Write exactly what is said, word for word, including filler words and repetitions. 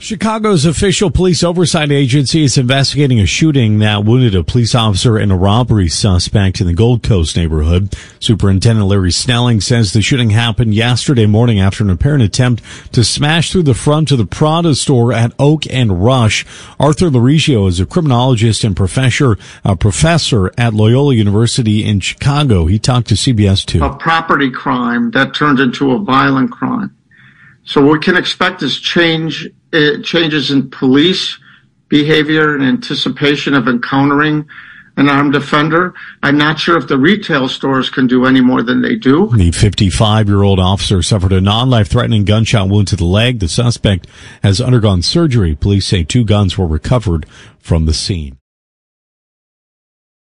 Chicago's official police oversight agency is investigating a shooting that wounded a police officer and a robbery suspect in the Gold Coast neighborhood. Superintendent Larry Snelling says the shooting happened yesterday morning after an apparent attempt to smash through the front of the Prada store at Oak and Rush. Arthur Laurigio is a criminologist and professor, a professor at Loyola University in Chicago. He talked to C B S two. A property crime that turned into a violent crime. So what we can expect is change, uh, changes in police behavior and anticipation of encountering an armed offender. I'm not sure if the retail stores can do any more than they do. The fifty-five-year-old officer suffered a non-life-threatening gunshot wound to the leg. The suspect has undergone surgery. Police say two guns were recovered from the scene.